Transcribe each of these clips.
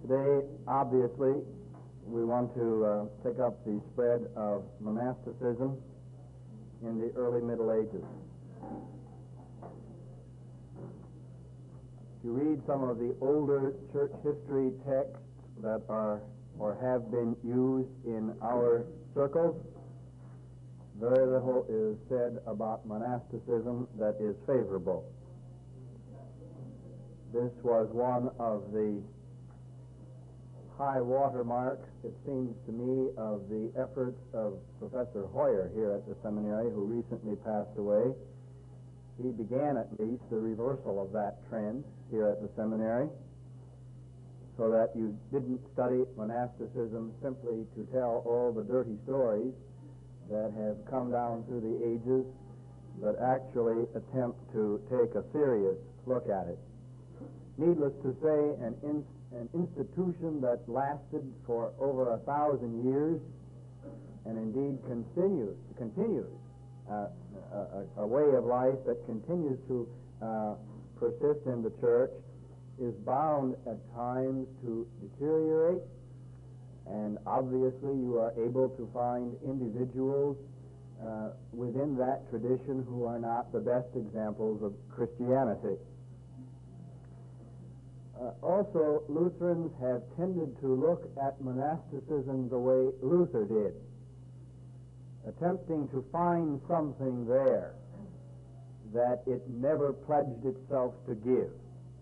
Today, obviously, we want to pick up the spread of monasticism in the early Middle Ages. If you read some of the older church history texts that are or have been used in our circles, very little is said about monasticism that is favorable. This was one of the high water marks, it seems to me, of the efforts of Professor Hoyer here at the seminary, who recently passed away. He began, at least, the reversal of that trend here at the seminary, so that you didn't study monasticism simply to tell all the dirty stories that have come down through the ages, but actually attempt to take a serious look at it. Needless to say, an institution that lasted for over 1,000 years, and indeed continues a way of life that continues to persist in the church, is bound at times to deteriorate, and obviously you are able to find individuals within that tradition who are not the best examples of Christianity. Also, Lutherans have tended to look at monasticism the way Luther did, attempting to find something there that it never pledged itself to give.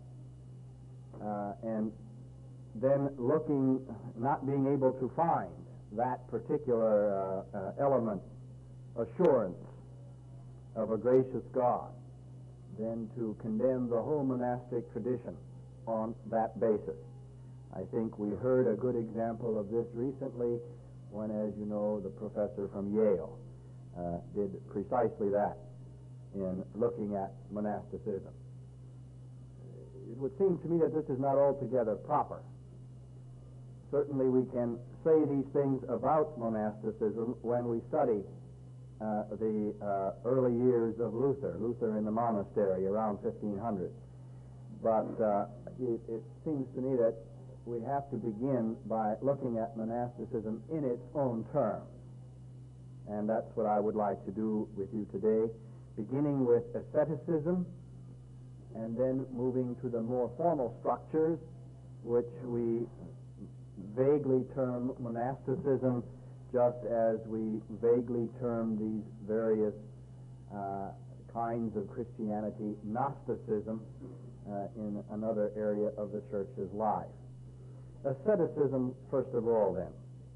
And then not being able to find that particular element, assurance of a gracious God, then to condemn the whole monastic tradition on that basis. I think we heard a good example of this recently when, as you know, the professor from Yale did precisely that in looking at monasticism. It would seem to me that this is not altogether proper. Certainly we can say these things about monasticism when we study the early years of Luther in the monastery around 1500. But it seems to me that we have to begin by looking at monasticism in its own terms. And that's what I would like to do with you today, beginning with asceticism and then moving to the more formal structures, which we vaguely term monasticism, just as we vaguely term these various kinds of Christianity, Gnosticism, in another area of the church's life. Asceticism, first of all, then.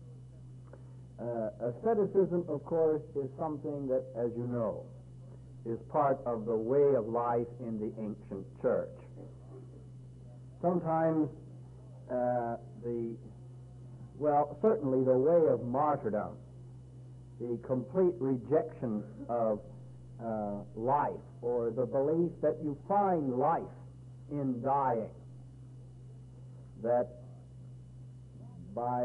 Asceticism, of course, is something that, as you know, is part of the way of life in the ancient church. Sometimes certainly the way of martyrdom, the complete rejection of life, or the belief that you find life in dying, that by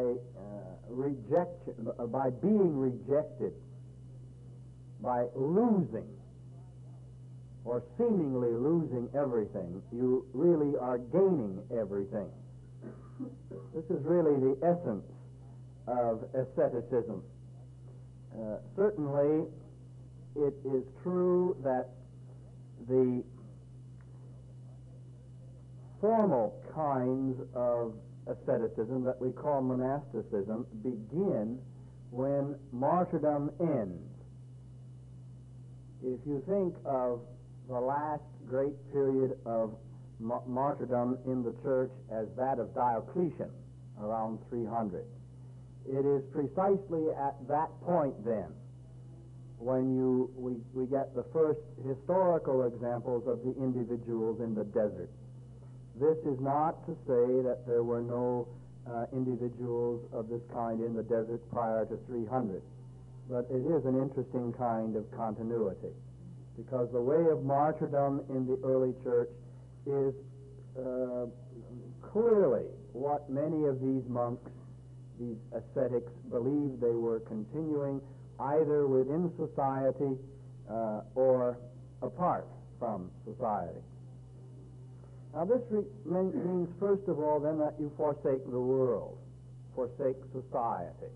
being rejected, by losing or seemingly losing everything, you really are gaining everything. This is really the essence of asceticism. Certainly, it is true that the formal kinds of asceticism that we call monasticism begin when martyrdom ends. If you think of the last great period of martyrdom in the church as that of Diocletian, around 300, it is precisely at that point then when we get the first historical examples of the individuals in the desert. This is not to say that there were no individuals of this kind in the desert prior to 300, but it is an interesting kind of continuity, because the way of martyrdom in the early church is clearly what many of these monks, these ascetics, believed they were continuing either within society or apart from society. Now this means, first of all, then, that you forsake the world, forsake society.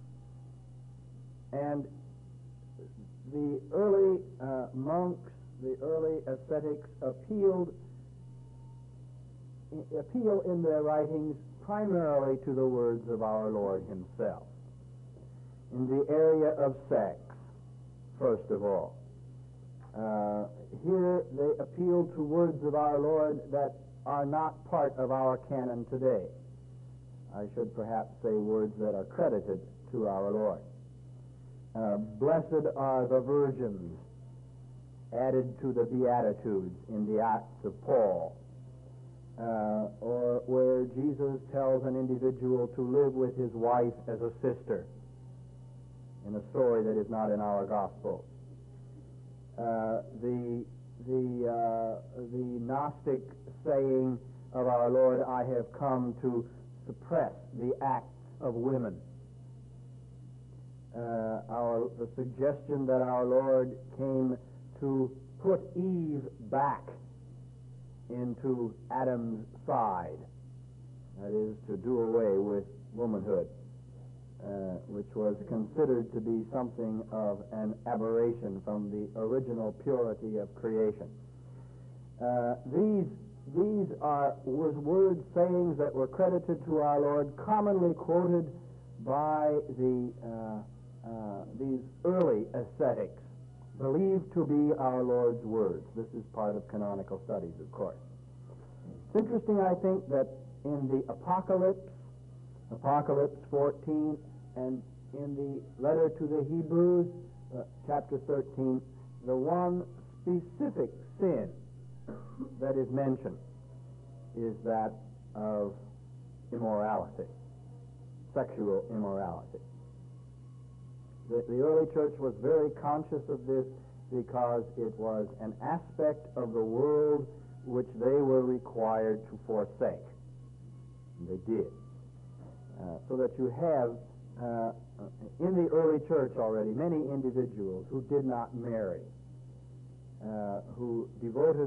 And the early monks, the early ascetics appeal in their writings primarily to the words of our Lord himself. In the area of sex, first of all, here they appeal to words of our Lord that are not part of our canon today. I should perhaps say words that are credited to our Lord. Blessed are the virgins, added to the Beatitudes in the Acts of Paul, or where Jesus tells an individual to live with his wife as a sister, in a story that is not in our gospel. The Gnostic saying of our Lord, I have come to suppress the acts of women. The suggestion that our Lord came to put Eve back into Adam's side, that is, to do away with womanhood, which was considered to be something of an aberration from the original purity of creation. These was words, sayings that were credited to our Lord, commonly quoted by these early ascetics, believed to be our Lord's words. This is part of canonical studies, of course. It's interesting, I think, that in the Apocalypse 14, and in the letter to the Hebrews, chapter 13, the one specific sin that is mentioned is that of immorality, sexual immorality. The early church was very conscious of this because it was an aspect of the world which they were required to forsake. And they did. So that you have in the early church already many individuals who did not marry, who devoted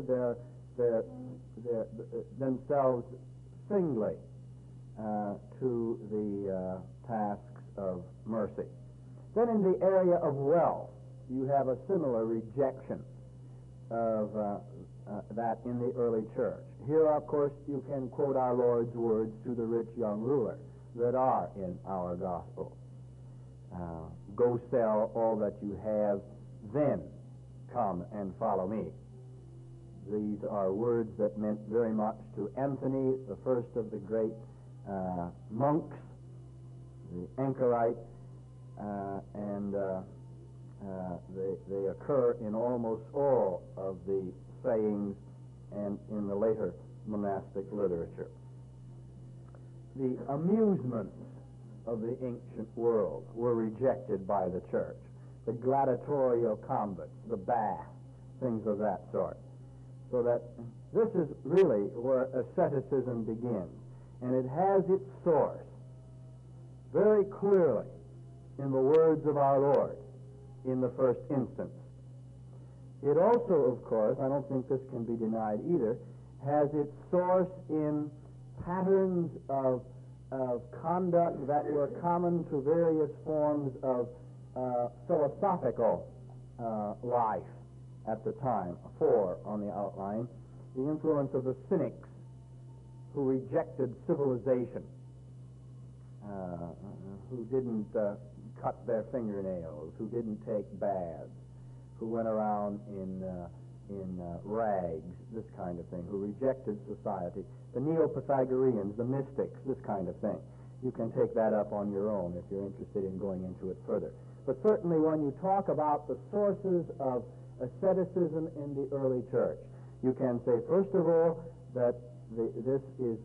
themselves singly to the tasks of mercy. Then in the area of wealth, you have a similar rejection of that in the early church. Here, of course, you can quote our Lord's words to the rich young ruler that are in our gospel. Go sell all that you have, then come and follow me. These are words that meant very much to Anthony, the first of the great monks, the anchorite, and they occur in almost all of the sayings and in the later monastic literature. The amusements of the ancient world were rejected by the church. The gladiatorial combats, the bath, things of that sort. So that this is really where asceticism begins. And it has its source very clearly in the words of our Lord in the first instance. It also, of course, I don't think this can be denied either, has its source in patterns of conduct that were common to various forms of philosophical life at the time. 4 on the outline. The influence of the Cynics, who rejected civilization, who didn't cut their fingernails, who didn't take baths, who went around in rags, this kind of thing, who rejected society. The Neo-Pythagoreans, the mystics, this kind of thing. You can take that up on your own if you're interested in going into it further. But certainly when you talk about the sources of asceticism in the early church, you can say, first of all, that this is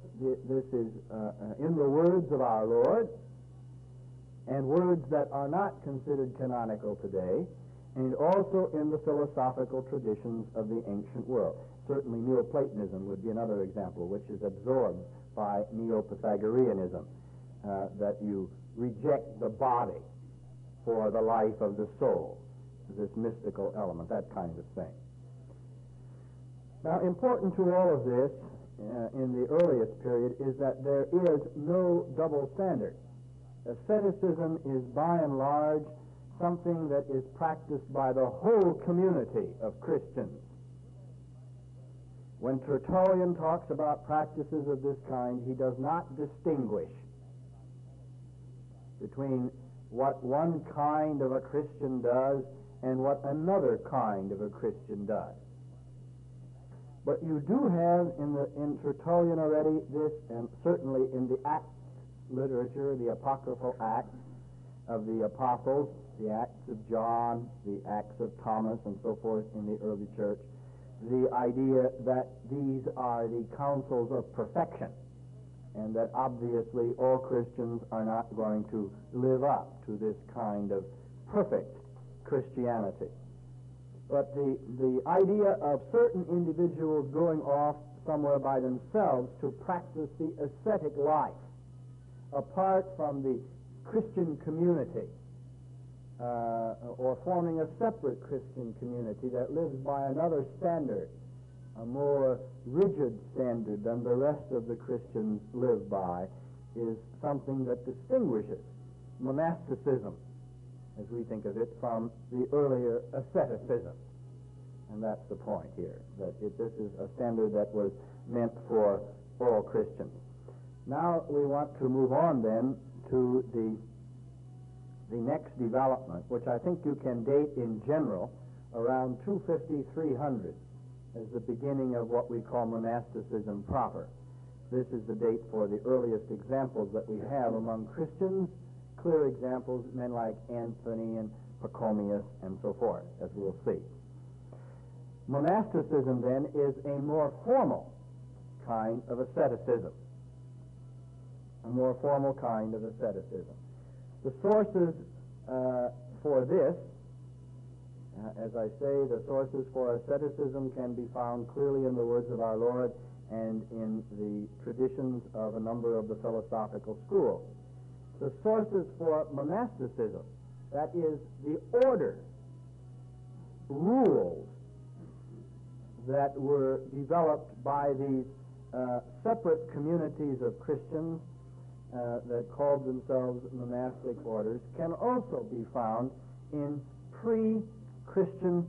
in the words of our Lord, and words that are not considered canonical today, and also in the philosophical traditions of the ancient world. Certainly Neoplatonism would be another example, which is absorbed by Neo-Pythagoreanism, that you reject the body for the life of the soul, this mystical element, that kind of thing. Now, important to all of this in the earliest period is that there is no double standard. Asceticism is by and large something that is practiced by the whole community of Christians. When Tertullian talks about practices of this kind, he does not distinguish between what one kind of a Christian does and what another kind of a Christian does. But you do have in Tertullian already this, and certainly in the Acts literature, the apocryphal Acts of the apostles, the Acts of John, the Acts of Thomas, and so forth in the early church, the idea that these are the councils of perfection, and that obviously all Christians are not going to live up to this kind of perfect Christianity. But the idea of certain individuals going off somewhere by themselves to practice the ascetic life apart from the Christian community, or forming a separate Christian community that lives by another standard, a more rigid standard than the rest of the Christians live by, is something that distinguishes monasticism, as we think of it, from the earlier asceticism. And that's the point here, that this is a standard that was meant for all Christians. Now we want to move on then to the next development, which I think you can date in general around 250-300 as the beginning of what we call monasticism proper. This is the date for the earliest examples that we have among Christians, clear examples, men like Anthony and Pachomius and so forth, as we'll see. Monasticism, then, is a more formal kind of asceticism. A more formal kind of asceticism. The sources for this, as I say, the sources for asceticism can be found clearly in the words of our Lord and in the traditions of a number of the philosophical schools. The sources for monasticism, that is, the order, rules that were developed by these separate communities of Christians that called themselves monastic orders, can also be found in pre-Christian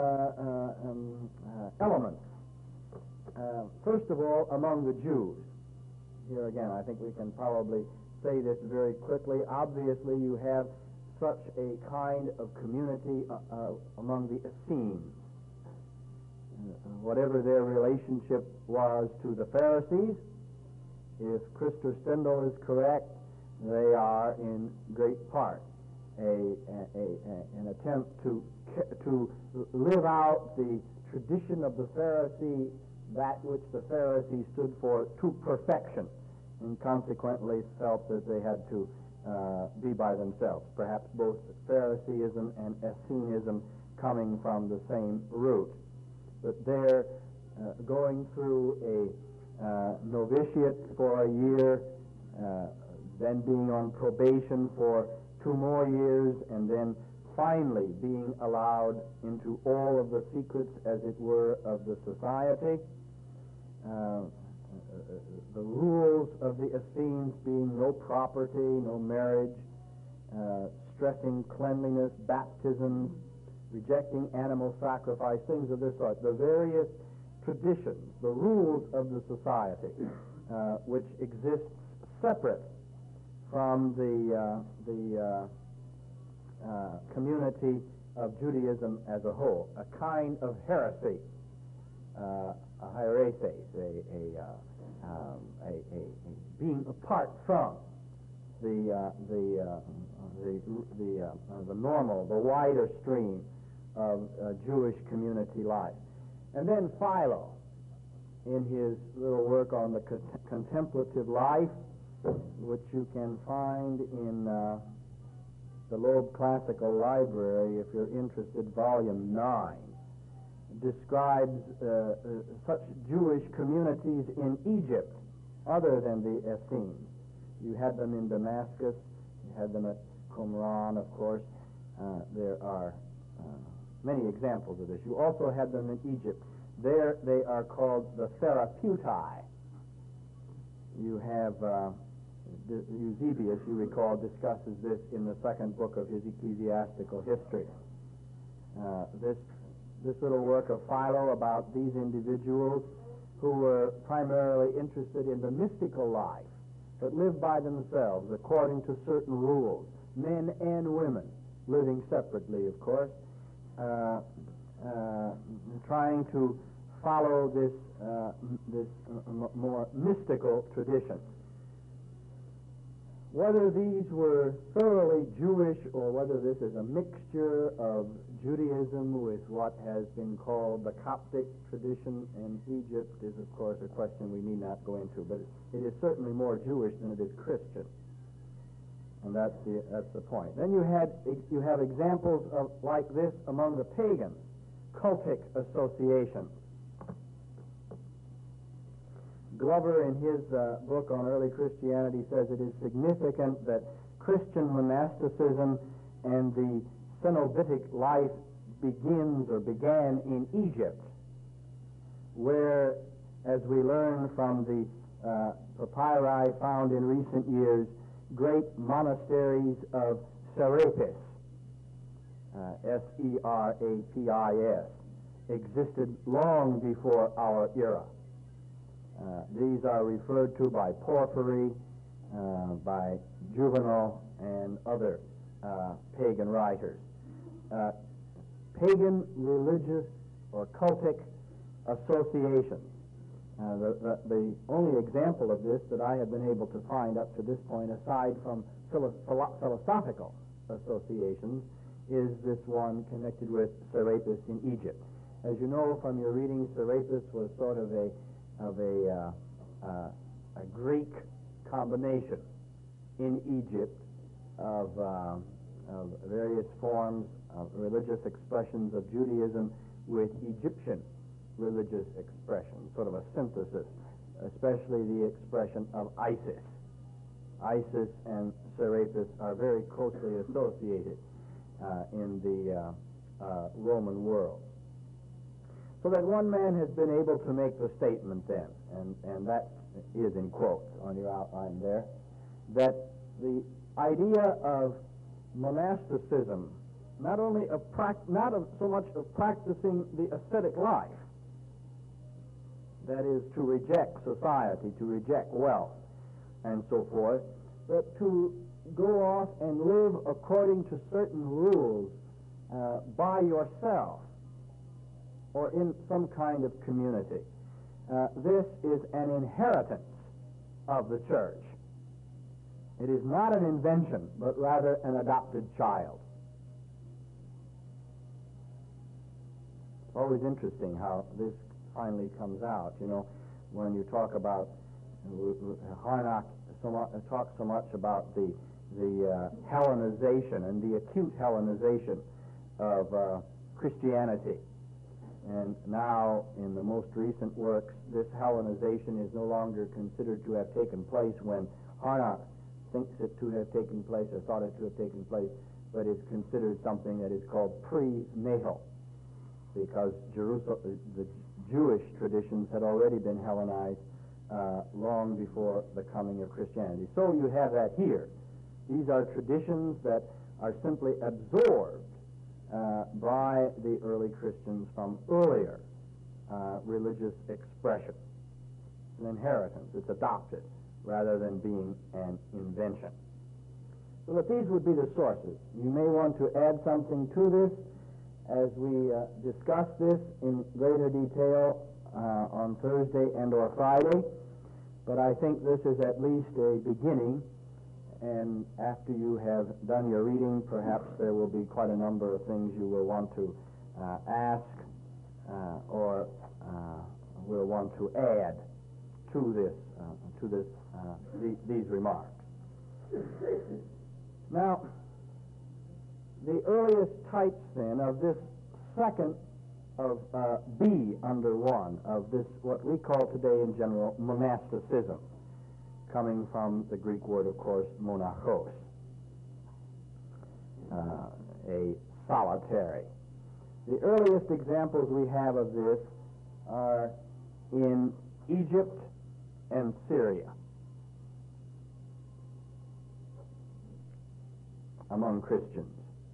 elements. First of all, among the Jews. Here again, I think we can probably say this very quickly. Obviously, you have such a kind of community among the Essenes. Whatever their relationship was to the Pharisees, if Christopher Stendhal is correct, they are in great part an attempt to live out the tradition of the Pharisee, that which the Pharisee stood for, to perfection, and consequently felt that they had to be by themselves. Perhaps both Phariseeism and Essenism coming from the same root. But they're going through a novitiate for a year, then being on probation for 2 more years, and then finally being allowed into all of the secrets, as it were, of the society. The rules of the Essenes being no property, no marriage, stressing cleanliness, baptisms, rejecting animal sacrifice, things of this sort. The various traditions, the rules of the society, which exists separate from the community of Judaism as a whole, a kind of heresy, a hieresis, a being apart from the normal, the wider stream of Jewish community life. And then Philo, in his little work on the contemplative life, which you can find in the Loeb Classical Library, if you're interested, volume 9, describes such Jewish communities in Egypt other than the Essenes. You had them in Damascus, you had them at Qumran, of course. There are many examples of this. You also had them in Egypt. There they are called the Therapeutai. You have Eusebius, you recall, discusses this in the second book of his ecclesiastical history. This little work of Philo about these individuals who were primarily interested in the mystical life, but lived by themselves according to certain rules, men and women, living separately, of course, trying to follow this more mystical tradition. Whether these were thoroughly Jewish or whether this is a mixture of Judaism with what has been called the Coptic tradition in Egypt is, of course, a question we need not go into, but it is certainly more Jewish than it is Christian. And that's the point. Then you have examples of like this among the pagans, cultic associations. Glover, in his book on early Christianity, says it is significant that Christian monasticism and the Cenobitic life began in Egypt, where, as we learn from the papyri found in recent years, great monasteries of Serapis, Serapis, existed long before our era. These are referred to by Porphyry, by Juvenal, and other pagan writers. Pagan religious or cultic associations. The only example of this that I have been able to find up to this point, aside from philosophical associations, is this one connected with Serapis in Egypt. As you know from your reading, Serapis was sort of a Greek combination in Egypt of various forms of religious expressions of Judaism with Egyptian religious expressions, sort of a synthesis, especially the expression of Isis. Isis and Serapis are very closely associated in the Roman world. So that one man has been able to make the statement then, and that is in quotes on your outline there, that the idea of monasticism, not so much of practicing the ascetic life, that is to reject society, to reject wealth, and so forth, but to go off and live according to certain rules by yourself or in some kind of community. This is an inheritance of the church. It is not an invention, but rather an adopted child. It's always interesting how this finally comes out. You know, when you talk about Harnack talks so much about the Hellenization and the acute Hellenization of Christianity. And now, in the most recent works, this Hellenization is no longer considered to have taken place when Harnack thinks it to have taken place or thought it to have taken place, but is considered something that is called pre-natal, because the Jewish traditions had already been Hellenized long before the coming of Christianity. So you have that here. These are traditions that are simply absorbed by the early Christians from earlier religious expression. It's an inheritance. It's adopted rather than being an invention. So that these would be the sources. You may want to add something to this as we discuss this in greater detail on Thursday and or Friday, but I think this is at least a beginning, and after you have done your reading, perhaps there will be quite a number of things you will want to ask or will want to add to these remarks. Now, the earliest types then of this second of B under 1 of this, what we call today in general monasticism, coming from the Greek word, of course, monachos, a solitary. The earliest examples we have of this are in Egypt and Syria among Christians.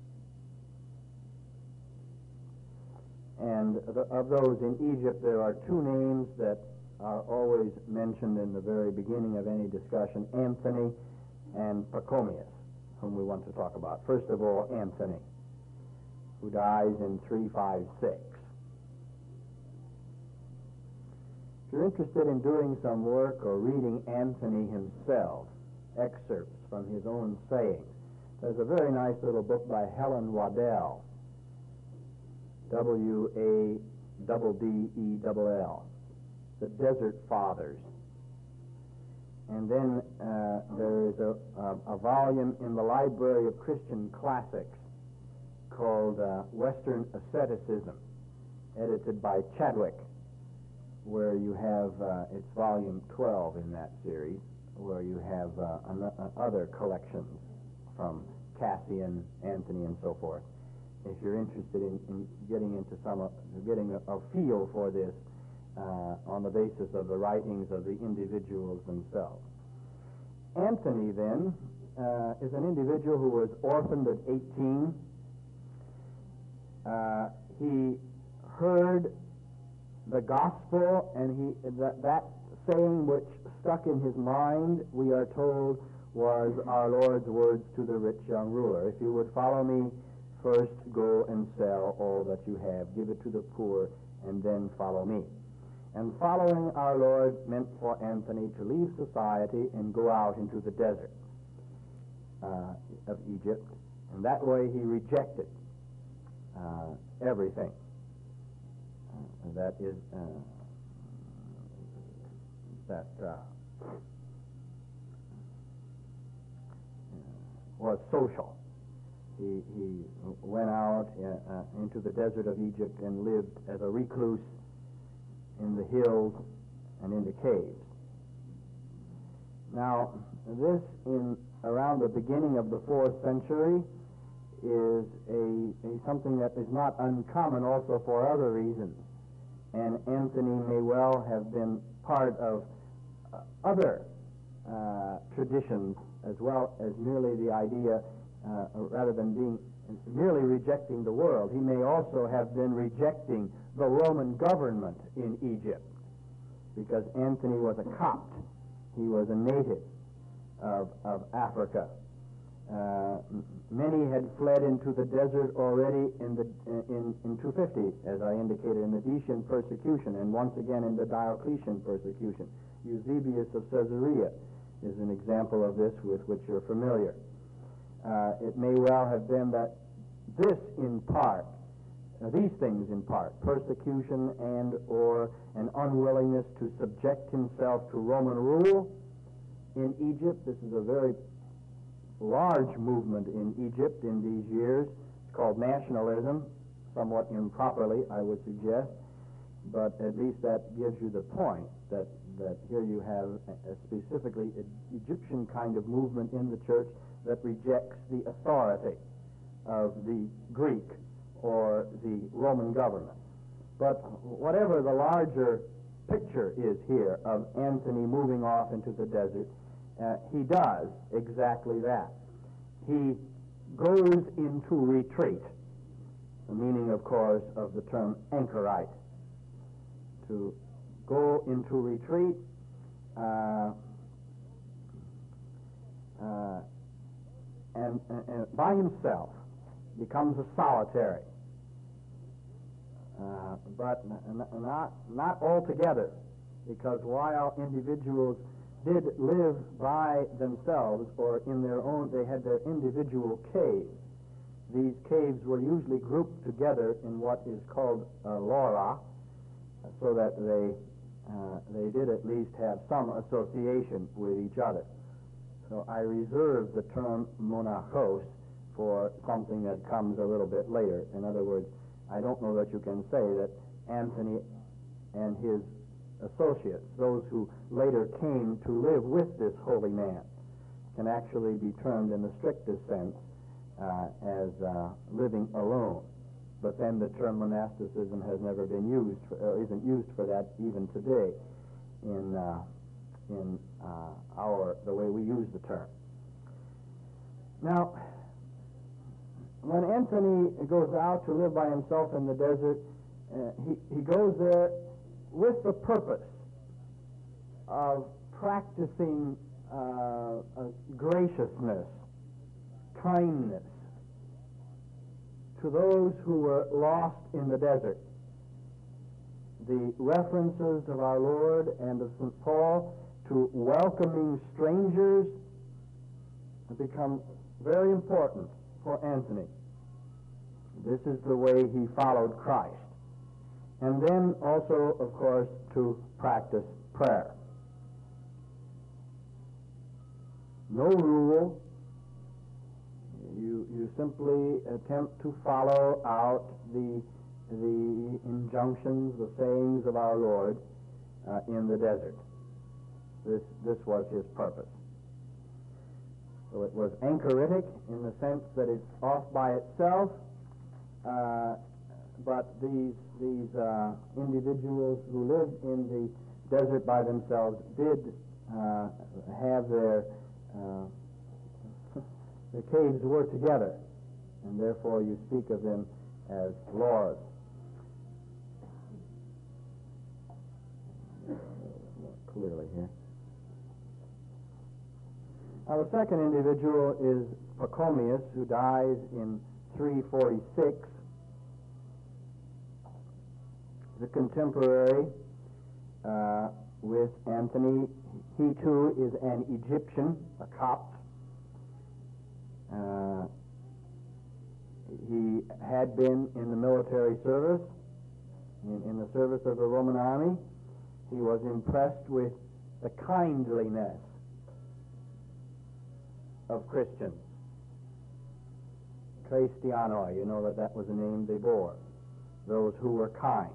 And of those in Egypt, there are two names that are always mentioned in the very beginning of any discussion: Anthony and Pachomius, whom we want to talk about. First of all, Anthony, who dies in 356. If you're interested in doing some work or reading Anthony himself, excerpts from his own sayings, there's a very nice little book by Helen Waddell, Waddell, The Desert Fathers. And then there is a volume in the Library of Christian Classics called Western Asceticism, edited by Chadwick, where you have, it's volume 12 in that series, where you have other collections from Cassian, Anthony, and so forth. If you're interested in getting into getting a feel for this on the basis of the writings of the individuals themselves. Anthony, then, is an individual who was orphaned at 18. He heard the gospel, and that saying which stuck in his mind, we are told, was our Lord's words to the rich young ruler: "If you would follow me, first go and sell all that you have, give it to the poor, and then follow me." And following our Lord meant for Anthony to leave society and go out into the desert of Egypt, and that way he rejected everything that is was social. He went out into the desert of Egypt and lived as a recluse in the hills and in the caves. Now, this in around the beginning of the 4th century is something that is not uncommon also for other reasons. And Anthony may well have been part of other traditions as well as merely the idea, rather than being merely rejecting the world. He may also have been rejecting the Roman government in Egypt, because Anthony was a Copt. He was a native of Africa. Many had fled into the desert already in 250, as I indicated, in the Decian persecution, and once again in the Diocletian persecution. Eusebius of Caesarea is an example of this with which you're familiar. It may well have been that this in part, these things in part, persecution and or an unwillingness to subject himself to Roman rule in Egypt. This is a very large movement in Egypt in these years. It's called nationalism, somewhat improperly, I would suggest, but at least that gives you the point that here you have specifically an Egyptian kind of movement in the church that rejects the authority of the Greek or the Roman government. But whatever the larger picture is here of Anthony moving off into the desert, he does exactly that. He goes into retreat, the meaning, of course, of the term anchorite. To go into retreat and by himself, becomes a solitary, but not altogether, because while individuals did live by themselves or in their own, they had their individual caves. These caves were usually grouped together in what is called a lora, so that they did at least have some association with each other. So I reserve the term monachos for something that comes a little bit later. In other words, I don't know that you can say that Anthony and his associates, those who later came to live with this holy man, can actually be termed in the strictest sense as living alone. But then the term monasticism has never been used, or isn't used for that even today in the way we use the term. Now, when Anthony goes out to live by himself in the desert, he goes there with the purpose of practicing graciousness, kindness to those who were lost in the desert. The references of our Lord and of St. Paul to welcoming strangers have become very important for Anthony. This is the way he followed Christ. And then also, of course, to practice prayer. No rule. You simply attempt to follow out the injunctions, the sayings of our Lord in the desert. This was his purpose. So it was anchoritic in the sense that it's off by itself, but these individuals who lived in the desert by themselves did have their caves were together, and therefore you speak of them as lords. More clearly here. Now the second individual is Pachomius, who dies in 346. The contemporary with Anthony. He too is an Egyptian, a Copt. He had been in the military service, in the service of the Roman army. He was impressed with the kindliness of Christians. Christianoi, you know that was the name they bore. Those who were kind.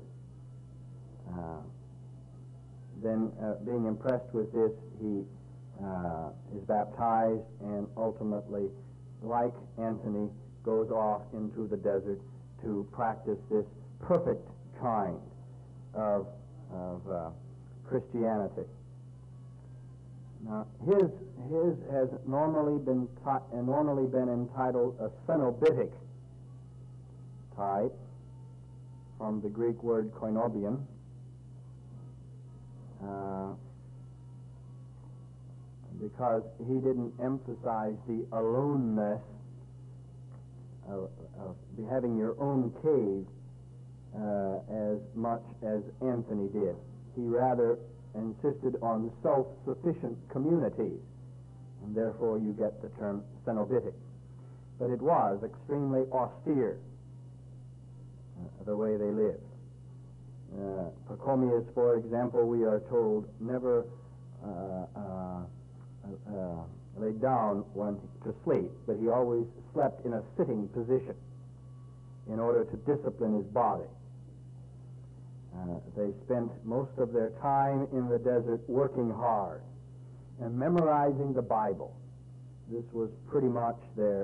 Then, being impressed with this, he is baptized and ultimately, like Anthony, goes off into the desert to practice this perfect kind of Christianity. Now, his has normally been entitled a Cenobitic type, from the Greek word koinobion. Because he didn't emphasize the aloneness of having your own cave as much as Anthony did. He rather insisted on self-sufficient communities, and therefore you get the term Cenobitic. But it was extremely austere, the way they lived. Pachomius, for example, we are told, never lay down to sleep, but he always slept in a sitting position in order to discipline his body. They spent most of their time in the desert working hard and memorizing the Bible. This was pretty much the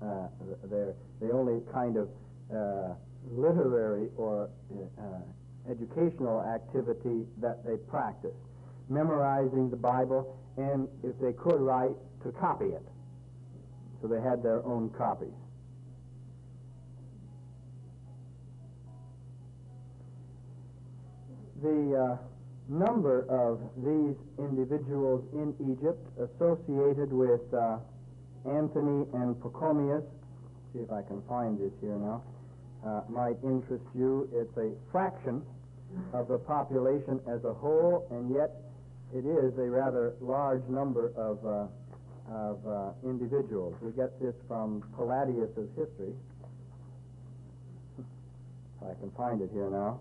only kind of literary or educational activity that they practiced. Memorizing the Bible, and if they could write, to copy it. So they had their own copies. The number of these individuals in Egypt associated with Anthony and Pachomius, see if I can find this here now, might interest you. It's a fraction of the population as a whole, and yet it is a rather large number of individuals. We get this from Palladius's history. If I can find it here now.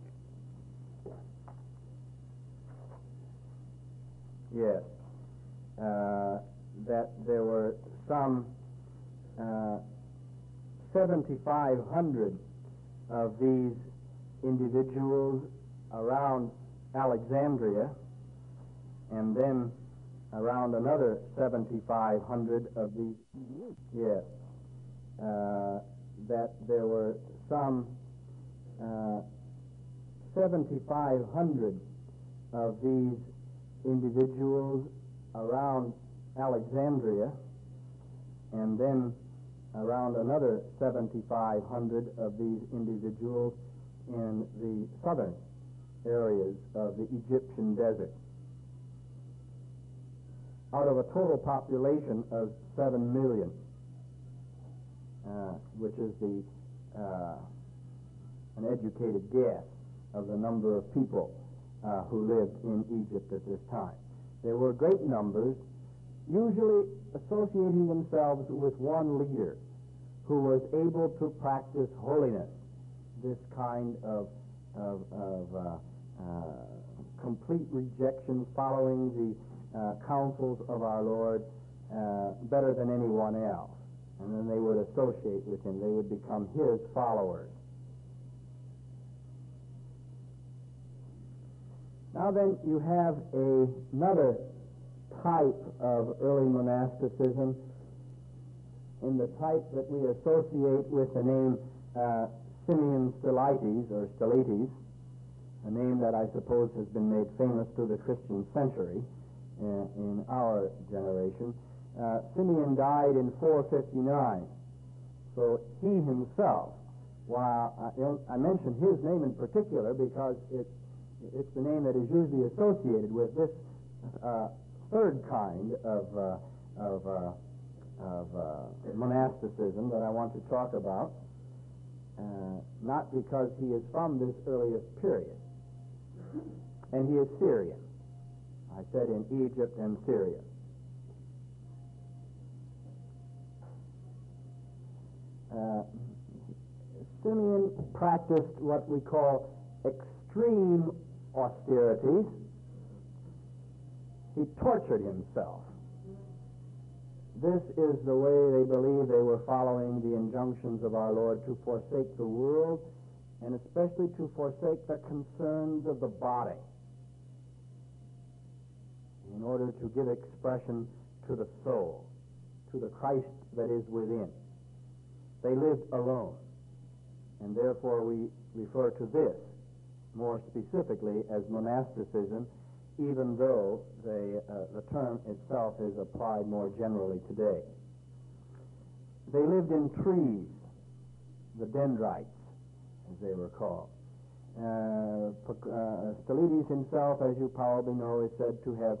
Yes. That there were some 7,500 of these individuals around Alexandria, and then around another 7,500 of these, yes, that there were some 7,500 of these individuals around Alexandria, and then around another 7,500 of these individuals in the southern areas of the Egyptian desert, out of a total population of 7 million, which is an educated guess of the number of people who lived in Egypt at this time. There were great numbers, usually associating themselves with one leader who was able to practice holiness, this kind of complete rejection, following the counsels of our Lord better than anyone else. And then they would associate with him. They would become his followers. Now then, you have another type of early monasticism in the type that we associate with the name Simeon Stylites, or Stylites, a name that I suppose has been made famous through the Christian century in our generation. Simeon died in 459, so he himself, while I mention his name in particular because it's the name that is usually associated with this third kind of monasticism that I want to talk about, not because he is from this earliest period, and he is Syrian. I said in Egypt and Syria. Simeon practiced what we call extreme austerities. He tortured himself. This is the way they believe they were following the injunctions of our Lord to forsake the world, and especially to forsake the concerns of the body, in order to give expression to the soul, to the Christ that is within. They lived alone, and therefore we refer to this more specifically as monasticism, even though the term itself is applied more generally today. They lived in trees, the dendrites, as they were called. Stylites himself, as you probably know, is said to have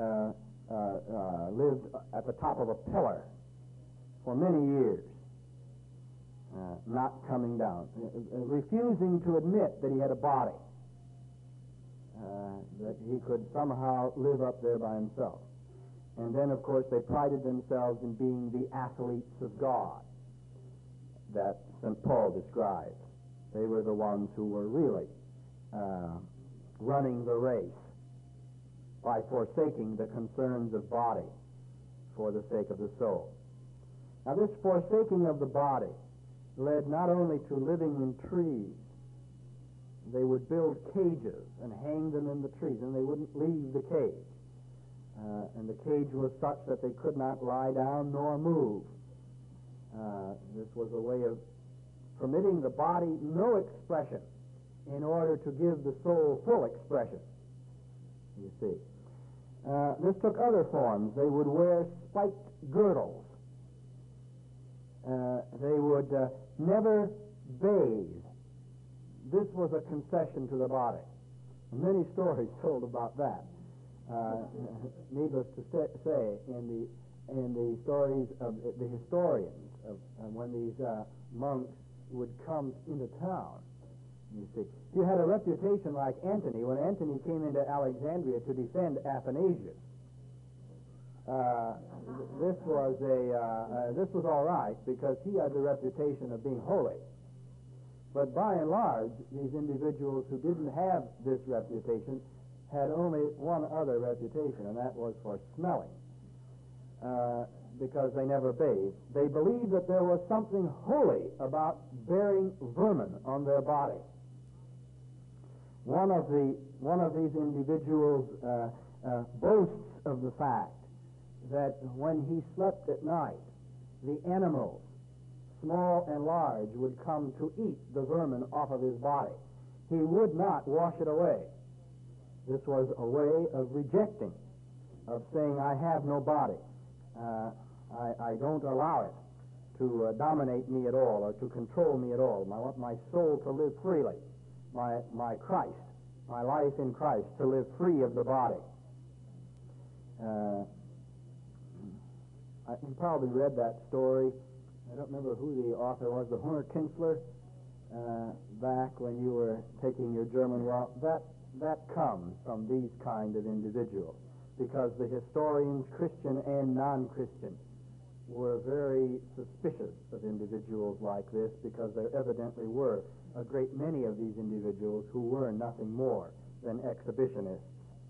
lived at the top of a pillar for many years, not coming down, refusing to admit that he had a body, that he could somehow live up there by himself. And then, of course, they prided themselves in being the athletes of God that St. Paul describes. They were the ones who were really running the race by forsaking the concerns of body for the sake of the soul. Now, this forsaking of the body led not only to living in trees. They would build cages and hang them in the trees, and they wouldn't leave the cage. And the cage was such that they could not lie down nor move. This was a way of permitting the body no expression in order to give the soul full expression, you see. This took other forms. They would wear spiked girdles. They would never bathe. This was a concession to the body. Many stories told about that. Needless to say, in the stories of the historians of when these monks would come into town, you see, you had a reputation like Antony. When Antony came into Alexandria to defend Athanasius, this was all right because he had the reputation of being holy. But by and large, these individuals who didn't have this reputation had only one other reputation, and that was for smelling, because they never bathed. They believed that there was something holy about bearing vermin on their body. One of these individuals boasts of the fact that when he slept at night, the animals small and large, would come to eat the vermin off of his body. He would not wash it away. This was a way of rejecting, of saying, I have no body. I don't allow it to dominate me at all or to control me at all. I want my soul to live freely. My Christ, my life in Christ, to live free of the body. You probably read that story. I don't remember who the author was, the Hunter Kinsler, back when you were taking your German. Well, that comes from these kind of individuals, because the historians, Christian and non-Christian, were very suspicious of individuals like this, because there evidently were a great many of these individuals who were nothing more than exhibitionists.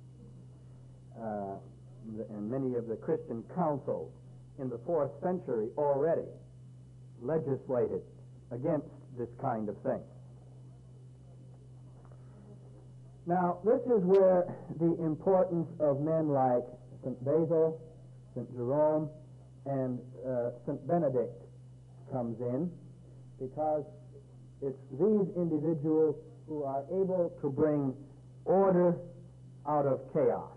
And many of the Christian councils in the 4th century already legislated against this kind of thing. Now, this is where the importance of men like St. Basil, St. Jerome, and St. Benedict comes in, because it's these individuals who are able to bring order out of chaos.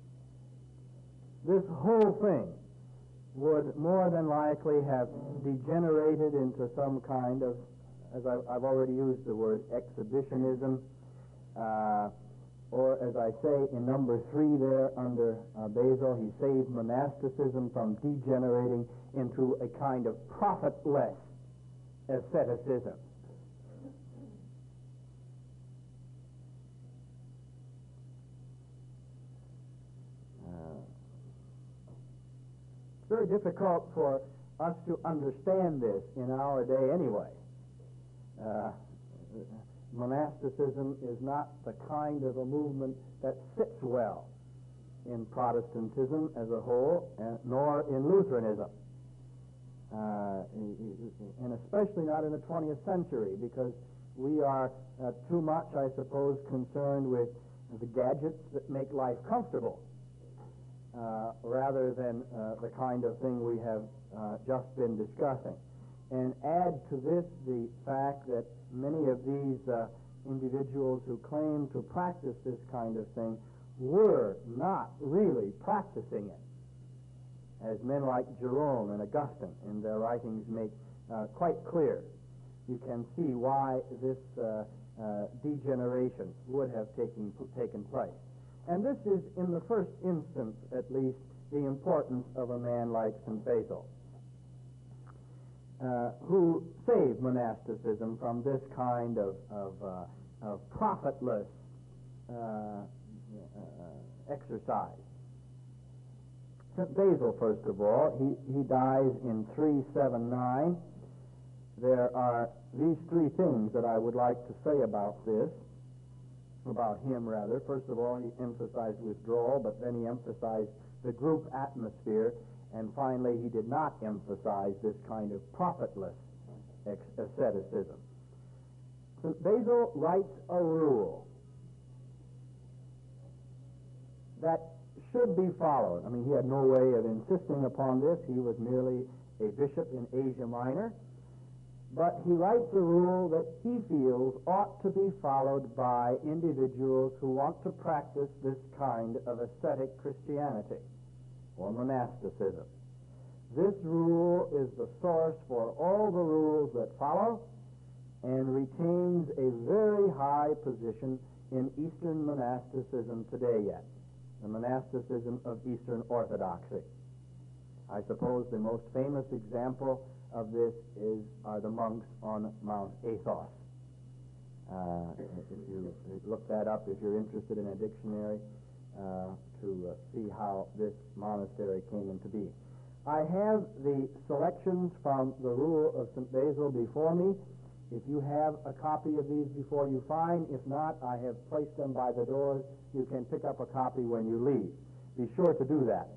This whole thing would more than likely have degenerated into some kind of, as I've already used the word, exhibitionism, or as I say in number 3 there under Basil, he saved monasticism from degenerating into a kind of profitless asceticism. It's very difficult for us to understand this in our day anyway. Monasticism is not the kind of a movement that sits well in Protestantism as a whole, nor in Lutheranism, and especially not in the 20th century, because we are too much, I suppose, concerned with the gadgets that make life comfortable, rather than the kind of thing we have just been discussing. And add to this the fact that many of these individuals who claim to practice this kind of thing were not really practicing it, as men like Jerome and Augustine in their writings make quite clear. You can see why this degeneration would have taken place. And this is, in the first instance at least, the importance of a man like St. Basil, who saved monasticism from this kind of profitless exercise. St. Basil, first of all, he dies in 379. There are these 3 things that I would like to say about him rather. First of all, he emphasized withdrawal, but then he emphasized the group atmosphere. And finally, he did not emphasize this kind of profitless asceticism. St. Basil writes a rule that should be followed. I mean, he had no way of insisting upon this. He was merely a bishop in Asia Minor. But he writes a rule that he feels ought to be followed by individuals who want to practice this kind of ascetic Christianity, or monasticism. This rule is the source for all the rules that follow, and retains a very high position in Eastern monasticism today yet, the monasticism of Eastern Orthodoxy. I suppose the most famous example of this are the monks on Mount Athos. If you look that up, if you're interested in a dictionary, to see how this monastery came into being. I have the selections from the Rule of St. Basil before me. If you have a copy of these before you, fine. If not, I have placed them by the doors. You can pick up a copy when you leave. Be sure to do that.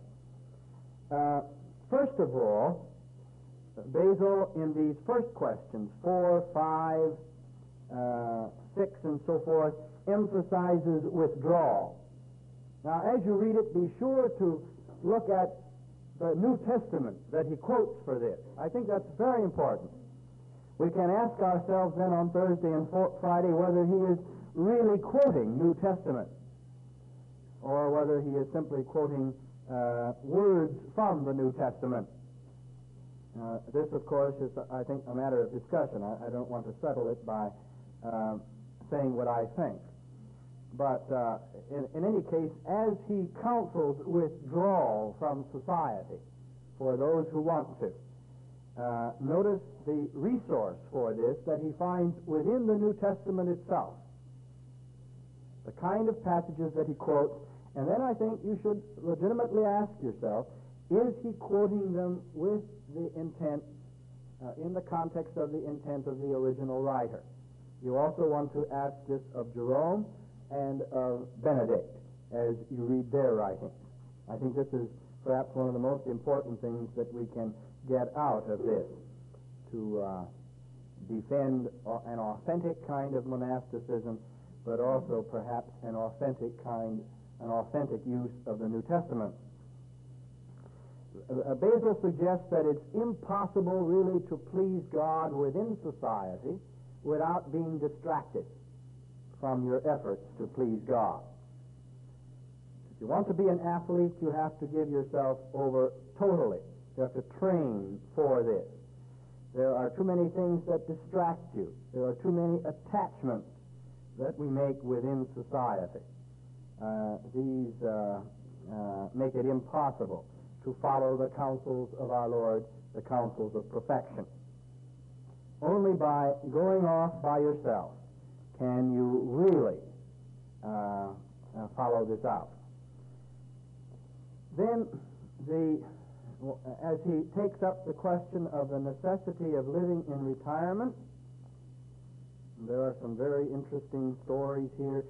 First of all, Basil, in these first questions, 4, 5, 6, and so forth, emphasizes withdrawal. Now, as you read it, be sure to look at the New Testament that he quotes for this. I think that's very important. We can ask ourselves then on Thursday and Friday whether he is really quoting New Testament or whether he is simply quoting words from the New Testament. This, of course, is, I think, a matter of discussion. I don't want to settle it by saying what I think. But in any case, as he counsels withdrawal from society for those who want to, notice the resource for this that he finds within the New Testament itself, the kind of passages that he quotes, and then I think you should legitimately ask yourself, is he quoting them with the intent, in the context of the intent of the original writer? You also want to ask this of Jerome and of Benedict as you read their writings. I think this is perhaps one of the most important things that we can get out of this, to defend an authentic kind of monasticism, but also perhaps an authentic use of the New Testament. Basil suggests that it's impossible really to please God within society without being distracted from your efforts to please God. If you want to be an athlete, you have to give yourself over totally. You have to train for this. There are too many things that distract you. There are too many attachments that we make within society. These make it impossible to follow the counsels of our Lord, the counsels of perfection. Only by going off by yourself can you really follow this out. Then, as he takes up the question of the necessity of living in retirement, there are some very interesting stories here.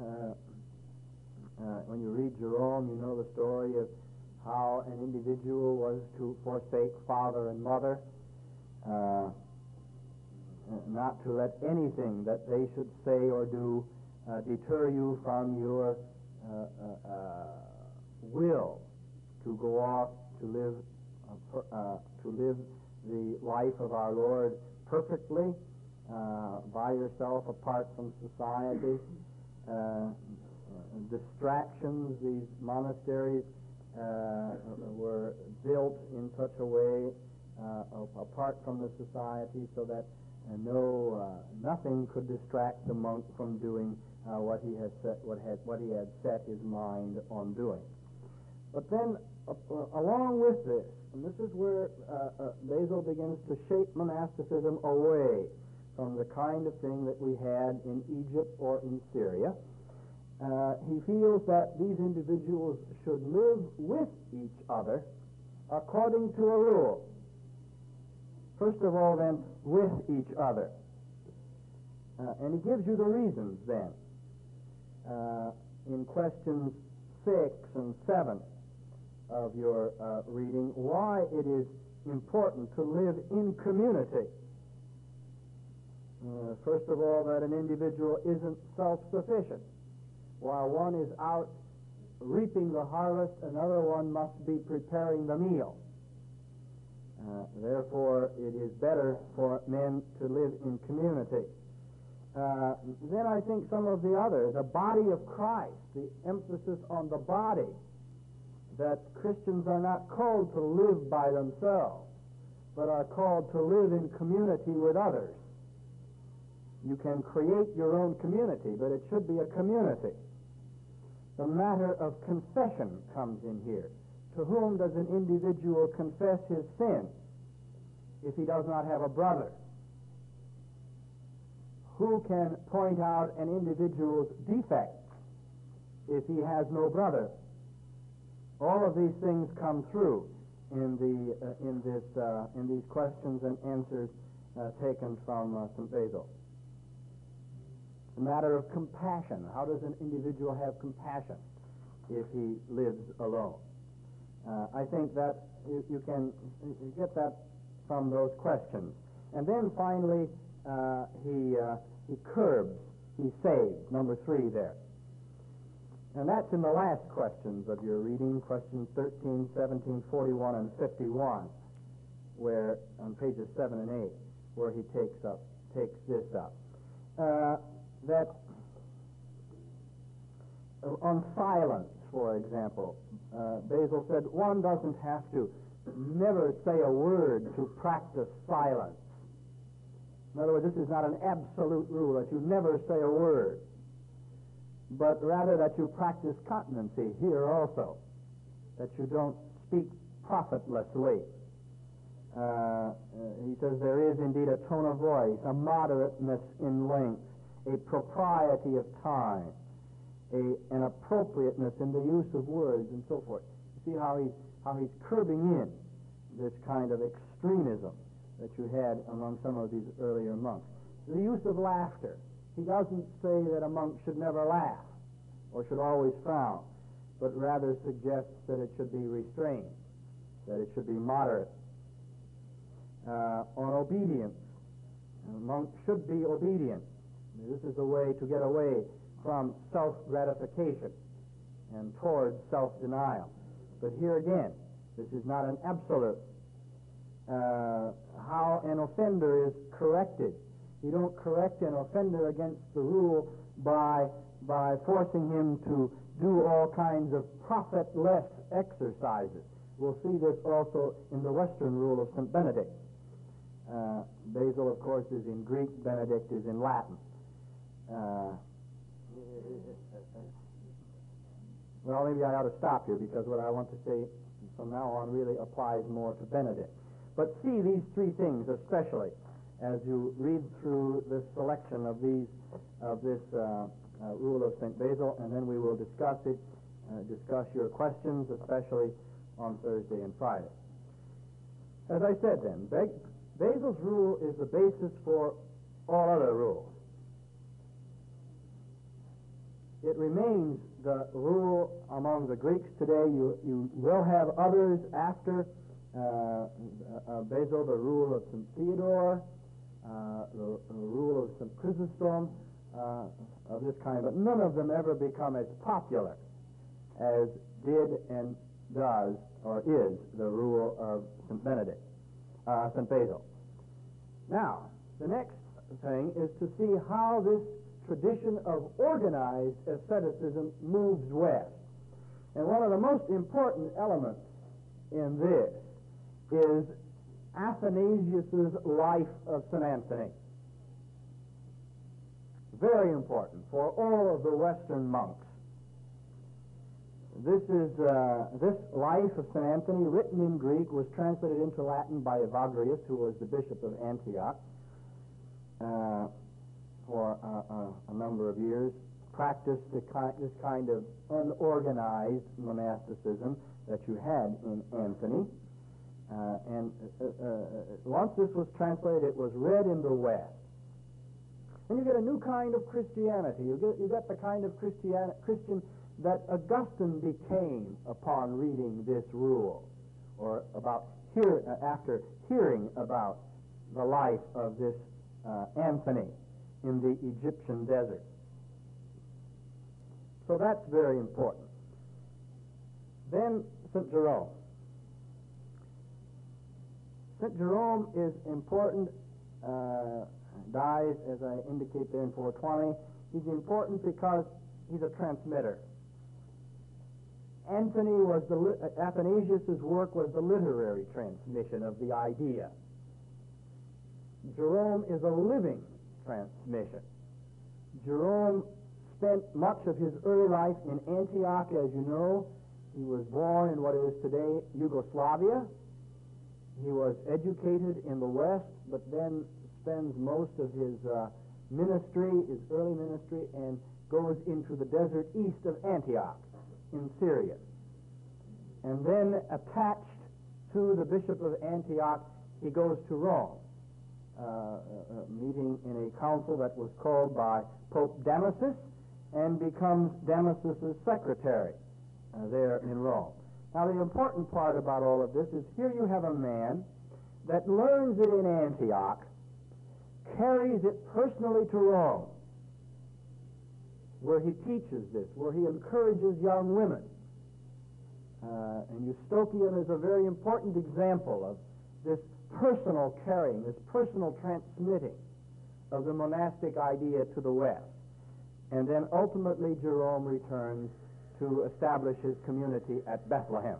When you read Jerome, you know the story of how an individual was to forsake father and mother, not to let anything that they should say or do deter you from your will to go off to live the life of our Lord perfectly, by yourself, apart from society. Distractions, these monasteries were built in such a way apart from the society so that nothing could distract the monk from doing what he had set his mind on doing. But then, along with this, and this is where Basil begins to shape monasticism away from the kind of thing that we had in Egypt or in Syria, he feels that these individuals should live with each other according to a rule. First of all, then, with each other. And he gives you the reasons, then, in questions 6 and 7 of your reading, why it is important to live in community. First of all, that an individual isn't self-sufficient. While one is out reaping the harvest, another one must be preparing the meal. Therefore, it is better for men to live in community. Then I think some of the others, the body of Christ, the emphasis on the body, that Christians are not called to live by themselves, but are called to live in community with others. You can create your own community, but it should be a community. The matter of confession comes in here. To whom does an individual confess his sin if he does not have a brother? Who can point out an individual's defects if he has no brother? All of these things come through in these questions and answers taken from St. Basil. The matter of compassion. How does an individual have compassion if he lives alone? I think that you can get that from those questions. And then finally, he curbs, he saves, number 3 there. And that's in the last questions of your reading, questions 13, 17, 41, and 51, where on pages 7 and 8, where he takes this up. That on silence, for example, Basil said one doesn't have to never say a word to practice silence. In other words, this is not an absolute rule that you never say a word, but rather that you practice continency here also, that you don't speak profitlessly. He says there is indeed a tone of voice, a moderateness in length, a propriety of time, an appropriateness in the use of words, and so forth. You see how he's curbing in this kind of extremism that you had among some of these earlier monks. The use of laughter. He doesn't say that a monk should never laugh or should always frown, but rather suggests that it should be restrained, that it should be moderate. On obedience, a monk should be obedient. This is a way to get away from self-gratification and towards self-denial. But here again, this is not an absolute. How an offender is corrected. You don't correct an offender against the rule by forcing him to do all kinds of profitless exercises. We'll see this also in the Western rule of St. Benedict. Basil, of course, is in Greek. Benedict is in Latin. Well, maybe I ought to stop here because what I want to say from now on really applies more to Benedict. But see these three things especially as you read through this selection of this rule of St. Basil, and then we will discuss it, discuss your questions, especially on Thursday and Friday. As I said then, Basil's rule is the basis for all other rules. It remains the rule among the Greeks today. You will have others after Basil, the rule of St. Theodore, the rule of St. Chrysostom, of this kind, but none of them ever become as popular as did and does or is the rule of St. Benedict, St. Basil. Now, the next thing is to see how this tradition of organized asceticism moves west. And one of the most important elements in this is Athanasius' life of St. Anthony. Very important for all of the Western monks. This life of St. Anthony, written in Greek, was translated into Latin by Evagrius, who was the bishop of Antioch for a number of years, practiced this kind of unorganized monasticism that you had in Anthony. And once this was translated, it was read in the West. And you get a new kind of Christianity. You get the kind of Christian that Augustine became upon reading this rule, or after hearing about the life of this Anthony in the Egyptian desert. So that's very important. Then St. Jerome. St. Jerome is important, dies, as I indicate there, in 420. He's important because he's a transmitter. Athanasius' work was the literary transmission of the idea. Jerome is a living transmission. Jerome spent much of his early life in Antioch, as you know. He was born in what is today Yugoslavia. He was educated in the West, but then spends most of his early ministry, and goes into the desert east of Antioch in Syria. And then attached to the bishop of Antioch, he goes to Rome, meeting in a council that was called by Pope Damasus, and becomes Damasus' secretary there in Rome. Now, the important part about all of this is here you have a man that learns it in Antioch, carries it personally to Rome, where he teaches this, where he encourages young women. And Eustochium is a very important example this personal carrying, this personal transmitting of the monastic idea to the West. And then ultimately Jerome returns to establish his community at Bethlehem.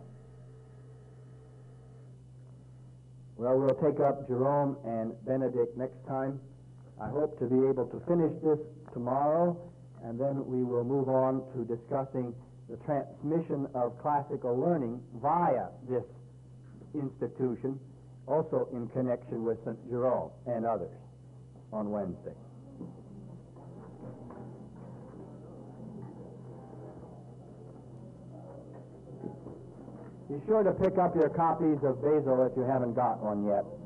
Well, we'll take up Jerome and Benedict next time. I hope to be able to finish this tomorrow, and then we will move on to discussing the transmission of classical learning via this institution, also in connection with St. Jerome and others, on Wednesday. Be sure to pick up your copies of Basil if you haven't got one yet.